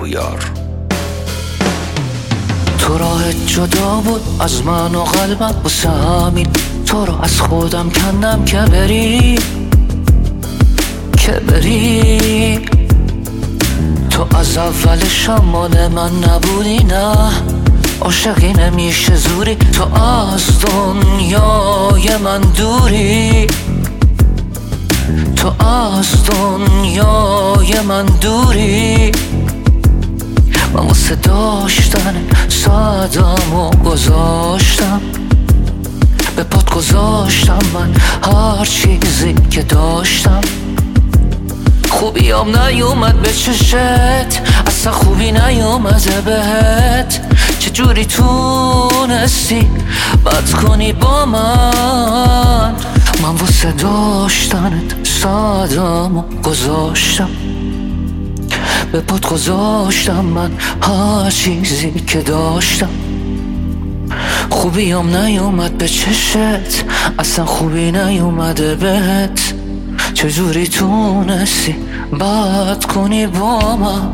پویار. تو راه جدا بود از من و قلبم، واسه همین تو رو از خودم کندم که بری تو از اولش هم مال من نبودی، نه عاشقی نمیشه زوری، تو از دنیای من دوری، تو از دنیای من دوری. من واسه داشتن سعدمو گذاشتم، به پات گذاشتم من هر چیزی که داشتم. خوبیام نیومد به چشت، اصلا خوبی نیومده بهت، چجوری تونستی بد کنی با من؟ من واسه داشتنت سعدمو گذاشتم، به پات گذاشتم من هر چیزی که داشتم. خوبیام نیومد به چشت، اصلا خوبی نیومده بهت، چجوری تونستی بد کنی با من؟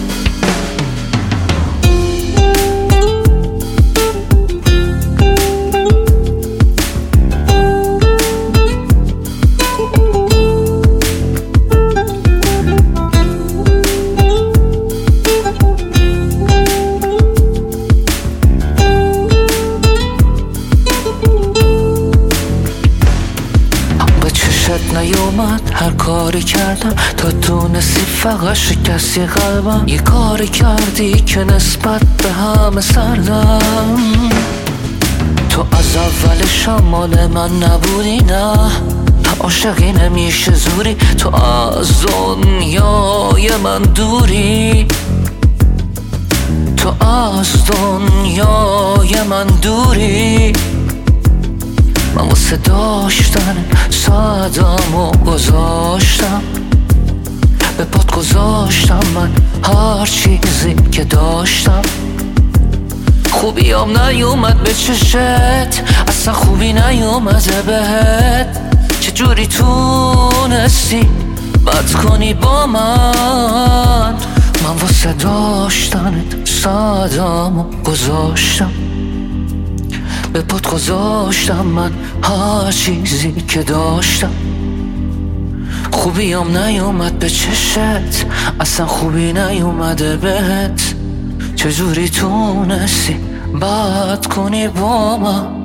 نیومد هر کاری کردم تا تونستی فقط شکستی قلبم، یه کاری کردی که نسبت به همه سردم. تو از اولش هم مال من نبودی، نه عاشقی نمیشه زوری، تو از دنیای من دوری، تو از دنیای من دوری. من واسه داشتن سعدمو گذاشتم، به پات گذاشتم من هر چیزی که داشتم. خوبیام نیومد به چشت، اصلا خوبی نیومده بهت، چجوری تونستی بد کنی با من؟ من واسه داشتنت سعدمو گذاشتم، به پات گذاشتم من هر چیزی که داشتم. خوبیام نیومد به چشت، اصلا خوبی نیومده بهت، چجوری تونستی بد کنی با من؟